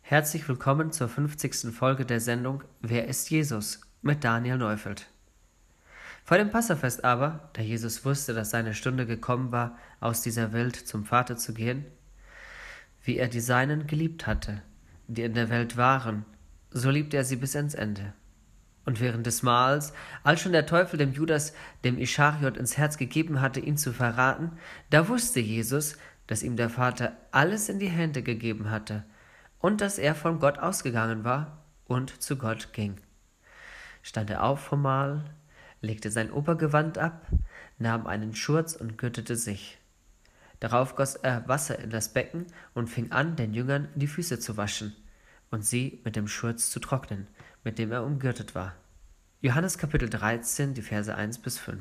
Herzlich willkommen zur 50. Folge der Sendung Wer ist Jesus? Mit Daniel Neufeld. Vor dem Passafest aber, da Jesus wusste, dass seine Stunde gekommen war, aus dieser Welt zum Vater zu gehen, wie er die Seinen geliebt hatte, die in der Welt waren, so liebte er sie bis ans Ende. Und während des Mahls, als schon der Teufel dem Judas, dem Ischariot, ins Herz gegeben hatte, ihn zu verraten, da wusste Jesus, dass ihm der Vater alles in die Hände gegeben hatte und dass er von Gott ausgegangen war und zu Gott ging. Stand er auf vom Mahl, legte sein Obergewand ab, nahm einen Schurz und gürtete sich. Darauf goss er Wasser in das Becken und fing an, den Jüngern die Füße zu waschen und sie mit dem Schurz zu trocknen, mit dem er umgürtet war. Johannes Kapitel 13, die Verse 1-5.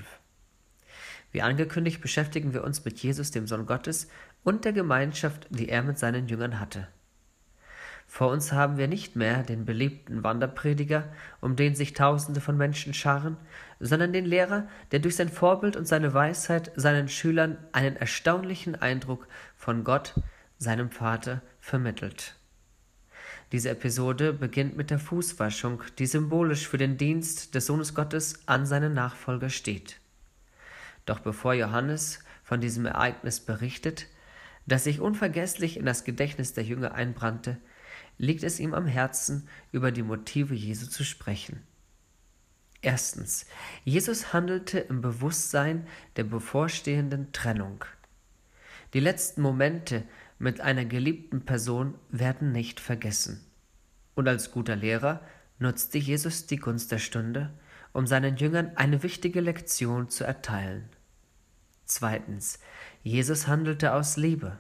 Wie angekündigt beschäftigen wir uns mit Jesus, dem Sohn Gottes, und der Gemeinschaft, die er mit seinen Jüngern hatte. Vor uns haben wir nicht mehr den beliebten Wanderprediger, um den sich Tausende von Menschen scharen, sondern den Lehrer, der durch sein Vorbild und seine Weisheit seinen Schülern einen erstaunlichen Eindruck von Gott, seinem Vater, vermittelt. Diese Episode beginnt mit der Fußwaschung, die symbolisch für den Dienst des Sohnes Gottes an seinen Nachfolger steht. Doch bevor Johannes von diesem Ereignis berichtet, das sich unvergesslich in das Gedächtnis der Jünger einbrannte, liegt es ihm am Herzen, über die Motive Jesu zu sprechen. Erstens, Jesus handelte im Bewusstsein der bevorstehenden Trennung. Die letzten Momente mit einer geliebten Person werden nicht vergessen. Und als guter Lehrer nutzte Jesus die Gunst der Stunde, um seinen Jüngern eine wichtige Lektion zu erteilen. Zweitens, Jesus handelte aus Liebe.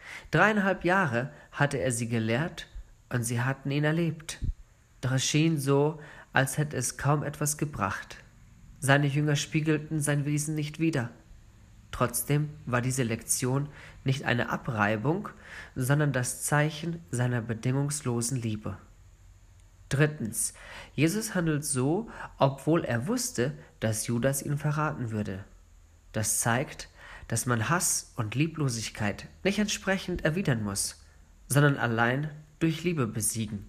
3,5 Jahre hatte er sie gelehrt und sie hatten ihn erlebt. Doch es schien so, als hätte es kaum etwas gebracht. Seine Jünger spiegelten sein Wesen nicht wider. Trotzdem war diese Lektion nicht eine Abreibung, sondern das Zeichen seiner bedingungslosen Liebe. Drittens, Jesus handelt so, obwohl er wusste, dass Judas ihn verraten würde. Das zeigt, dass man Hass und Lieblosigkeit nicht entsprechend erwidern muss, sondern allein durch Liebe besiegen.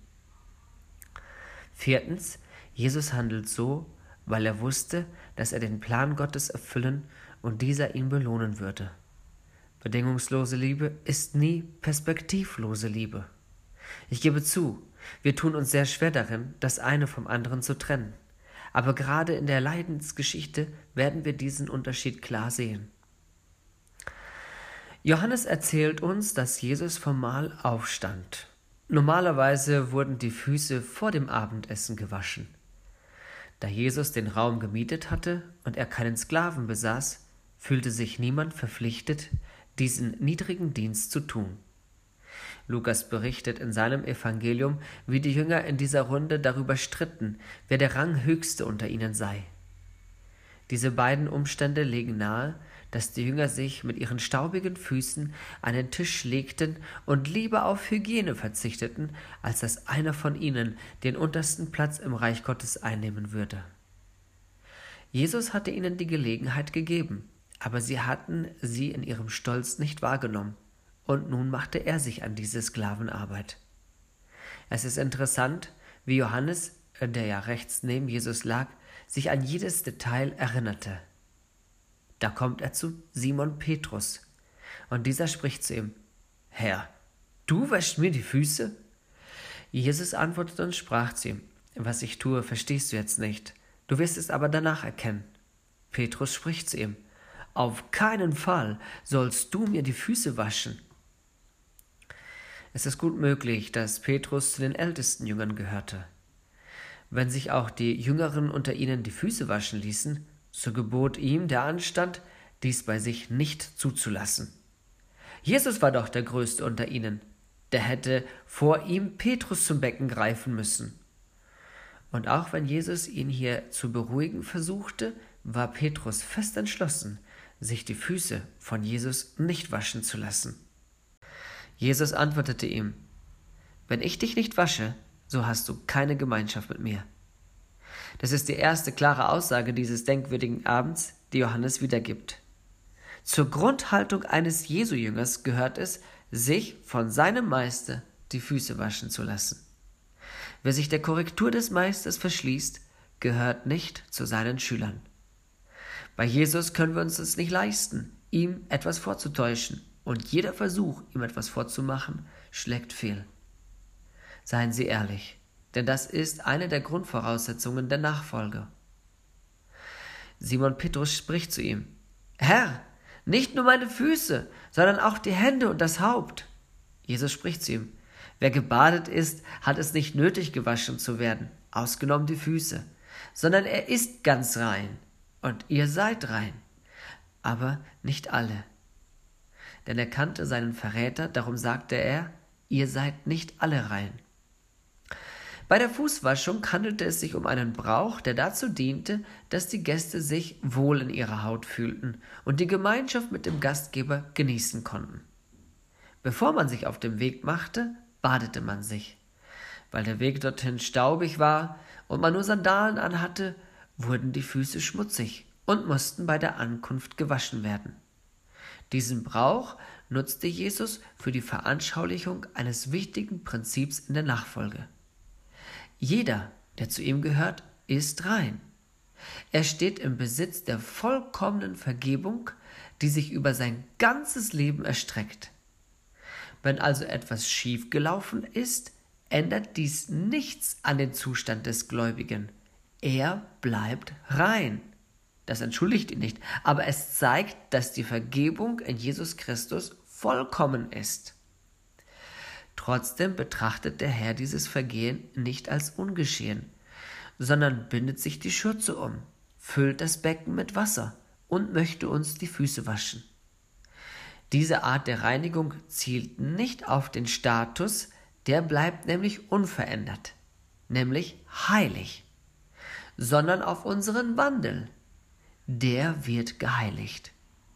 Viertens, Jesus handelt so, weil er wusste, dass er den Plan Gottes erfüllen und dieser ihn belohnen würde. Bedingungslose Liebe ist nie perspektivlose Liebe. Ich gebe zu, wir tun uns sehr schwer darin, das eine vom anderen zu trennen. Aber gerade in der Leidensgeschichte werden wir diesen Unterschied klar sehen. Johannes erzählt uns, dass Jesus vom Mahl aufstand. Normalerweise wurden die Füße vor dem Abendessen gewaschen. Da Jesus den Raum gemietet hatte und er keinen Sklaven besaß, fühlte sich niemand verpflichtet, diesen niedrigen Dienst zu tun. Lukas berichtet in seinem Evangelium, wie die Jünger in dieser Runde darüber stritten, wer der Ranghöchste unter ihnen sei. Diese beiden Umstände legen nahe, dass die Jünger sich mit ihren staubigen Füßen an den Tisch legten und lieber auf Hygiene verzichteten, als dass einer von ihnen den untersten Platz im Reich Gottes einnehmen würde. Jesus hatte ihnen die Gelegenheit gegeben, aber sie hatten sie in ihrem Stolz nicht wahrgenommen, und nun machte er sich an diese Sklavenarbeit. Es ist interessant, wie Johannes, der ja rechts neben Jesus lag, sich an jedes Detail erinnerte. Da kommt er zu Simon Petrus, und dieser spricht zu ihm: Herr, du wäschst mir die Füße? Jesus antwortete und sprach zu ihm: Was ich tue, verstehst du jetzt nicht, du wirst es aber danach erkennen. Petrus spricht zu ihm: Auf keinen Fall sollst du mir die Füße waschen. Es ist gut möglich, dass Petrus zu den ältesten Jüngern gehörte. Wenn sich auch die Jüngeren unter ihnen die Füße waschen ließen, so gebot ihm der Anstand, dies bei sich nicht zuzulassen. Jesus war doch der Größte unter ihnen, der hätte vor ihm Petrus zum Becken greifen müssen. Und auch wenn Jesus ihn hier zu beruhigen versuchte, war Petrus fest entschlossen, sich die Füße von Jesus nicht waschen zu lassen. Jesus antwortete ihm: Wenn ich dich nicht wasche, so hast du keine Gemeinschaft mit mir. Das ist die erste klare Aussage dieses denkwürdigen Abends, die Johannes wiedergibt. Zur Grundhaltung eines Jesu-Jüngers gehört es, sich von seinem Meister die Füße waschen zu lassen. Wer sich der Korrektur des Meisters verschließt, gehört nicht zu seinen Schülern. Bei Jesus können wir uns es nicht leisten, ihm etwas vorzutäuschen, und jeder Versuch, ihm etwas vorzumachen, schlägt fehl. Seien Sie ehrlich, denn das ist eine der Grundvoraussetzungen der Nachfolge. Simon Petrus spricht zu ihm: Herr, nicht nur meine Füße, sondern auch die Hände und das Haupt. Jesus spricht zu ihm: Wer gebadet ist, hat es nicht nötig, gewaschen zu werden, ausgenommen die Füße, sondern er ist ganz rein, und ihr seid rein, aber nicht alle. Denn er kannte seinen Verräter, darum sagte er: Ihr seid nicht alle rein. Bei der Fußwaschung handelte es sich um einen Brauch, der dazu diente, dass die Gäste sich wohl in ihrer Haut fühlten und die Gemeinschaft mit dem Gastgeber genießen konnten. Bevor man sich auf den Weg machte, badete man sich. Weil der Weg dorthin staubig war und man nur Sandalen anhatte, wurden die Füße schmutzig und mussten bei der Ankunft gewaschen werden. Diesen Brauch nutzte Jesus für die Veranschaulichung eines wichtigen Prinzips in der Nachfolge. Jeder, der zu ihm gehört, ist rein. Er steht im Besitz der vollkommenen Vergebung, die sich über sein ganzes Leben erstreckt. Wenn also etwas schiefgelaufen ist, ändert dies nichts an den Zustand des Gläubigen. Er bleibt rein. Das entschuldigt ihn nicht, aber es zeigt, dass die Vergebung in Jesus Christus vollkommen ist. Trotzdem betrachtet der Herr dieses Vergehen nicht als ungeschehen, sondern bindet sich die Schürze um, füllt das Becken mit Wasser und möchte uns die Füße waschen. Diese Art der Reinigung zielt nicht auf den Status, der bleibt nämlich unverändert, nämlich heilig, sondern auf unseren Wandel, der wird geheiligt.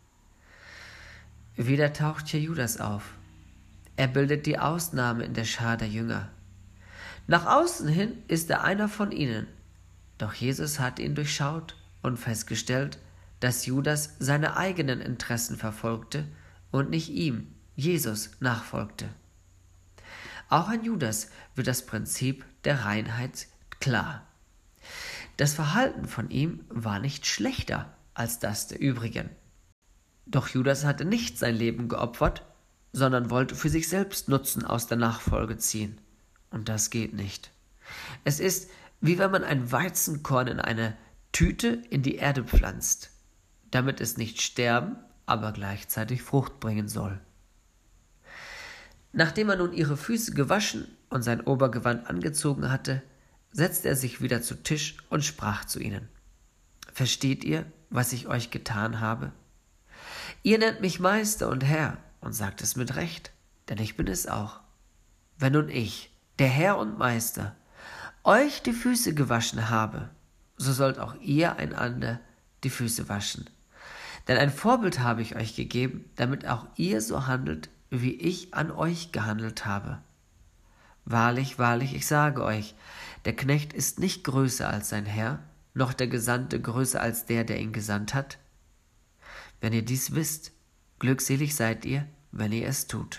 Wieder taucht hier Judas auf. Er bildet die Ausnahme in der Schar der Jünger. Nach außen hin ist er einer von ihnen, doch Jesus hat ihn durchschaut und festgestellt, dass Judas seine eigenen Interessen verfolgte und nicht ihm, Jesus, nachfolgte. Auch an Judas wird das Prinzip der Reinheit klar. Das Verhalten von ihm war nicht schlechter als das der übrigen. Doch Judas hatte nicht sein Leben geopfert, sondern wollte für sich selbst Nutzen aus der Nachfolge ziehen. Und das geht nicht. Es ist, wie wenn man ein Weizenkorn in eine Tüte in die Erde pflanzt, damit es nicht sterben, aber gleichzeitig Frucht bringen soll. Nachdem er nun ihre Füße gewaschen und sein Obergewand angezogen hatte, setzte er sich wieder zu Tisch und sprach zu ihnen: Versteht ihr, was ich euch getan habe? Ihr nennt mich Meister und Herr und sagt es mit Recht, denn ich bin es auch. Wenn nun ich, der Herr und Meister, euch die Füße gewaschen habe, so sollt auch ihr einander die Füße waschen. Denn ein Vorbild habe ich euch gegeben, damit auch ihr so handelt, wie ich an euch gehandelt habe. Wahrlich, wahrlich, ich sage euch, der Knecht ist nicht größer als sein Herr, noch der Gesandte größer als der ihn gesandt hat. Wenn ihr dies wisst, glückselig seid ihr, wenn ihr es tut.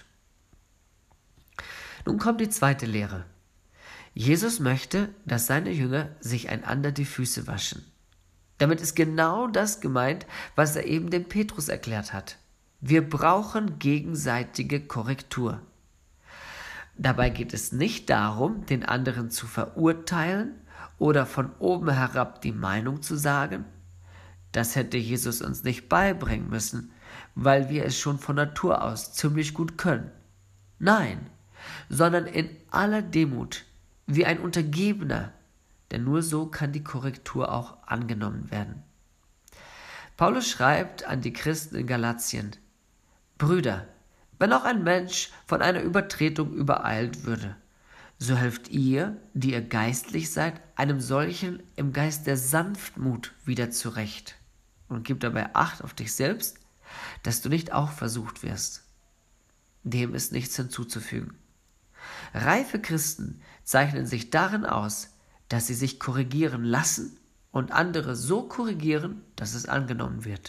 Nun kommt die zweite Lehre. Jesus möchte, dass seine Jünger sich einander die Füße waschen. Damit ist genau das gemeint, was er eben dem Petrus erklärt hat. Wir brauchen gegenseitige Korrektur. Dabei geht es nicht darum, den anderen zu verurteilen oder von oben herab die Meinung zu sagen. Das hätte Jesus uns nicht beibringen müssen, weil wir es schon von Natur aus ziemlich gut können. Nein, sondern in aller Demut, wie ein Untergebener, denn nur so kann die Korrektur auch angenommen werden. Paulus schreibt an die Christen in Galatien: Brüder, wenn auch ein Mensch von einer Übertretung übereilt würde, so helft ihr, die ihr geistlich seid, einem solchen im Geist der Sanftmut wieder zurecht und gib dabei Acht auf dich selbst, dass du nicht auch versucht wirst. Dem ist nichts hinzuzufügen. Reife Christen zeichnen sich darin aus, dass sie sich korrigieren lassen und andere so korrigieren, dass es angenommen wird.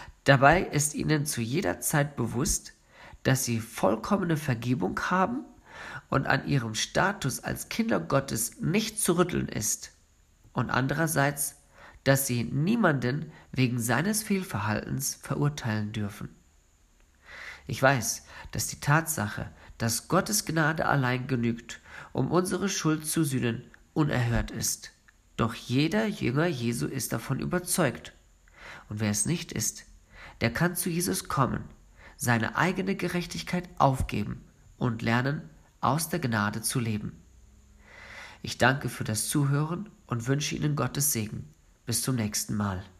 Dabei ist ihnen zu jeder Zeit bewusst, dass sie vollkommene Vergebung haben und an ihrem Status als Kinder Gottes nicht zu rütteln ist, und andererseits, dass sie niemanden wegen seines Fehlverhaltens verurteilen dürfen. Ich weiß, dass die Tatsache, dass Gottes Gnade allein genügt, um unsere Schuld zu sühnen, unerhört ist. Doch jeder Jünger Jesu ist davon überzeugt. Und wer es nicht ist, der kann zu Jesus kommen, seine eigene Gerechtigkeit aufgeben und lernen, aus der Gnade zu leben. Ich danke für das Zuhören und wünsche Ihnen Gottes Segen. Bis zum nächsten Mal.